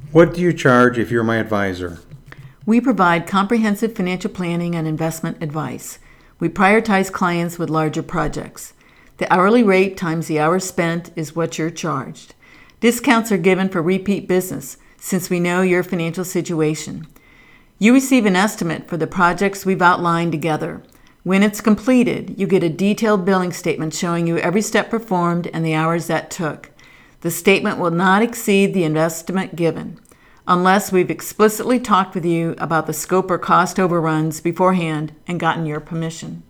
What do you charge if you're my advisor? We provide comprehensive financial planning and investment advice. We prioritize clients with larger projects. The hourly rate times the hours spent is what you're charged. Discounts are given for repeat business since we know your financial situation. You receive an estimate for the projects we've outlined together. When it's completed, you get a detailed billing statement showing you every step performed and the hours that took. The statement will not exceed the estimate given, unless we've explicitly talked with you about the scope or cost overruns beforehand and gotten your permission.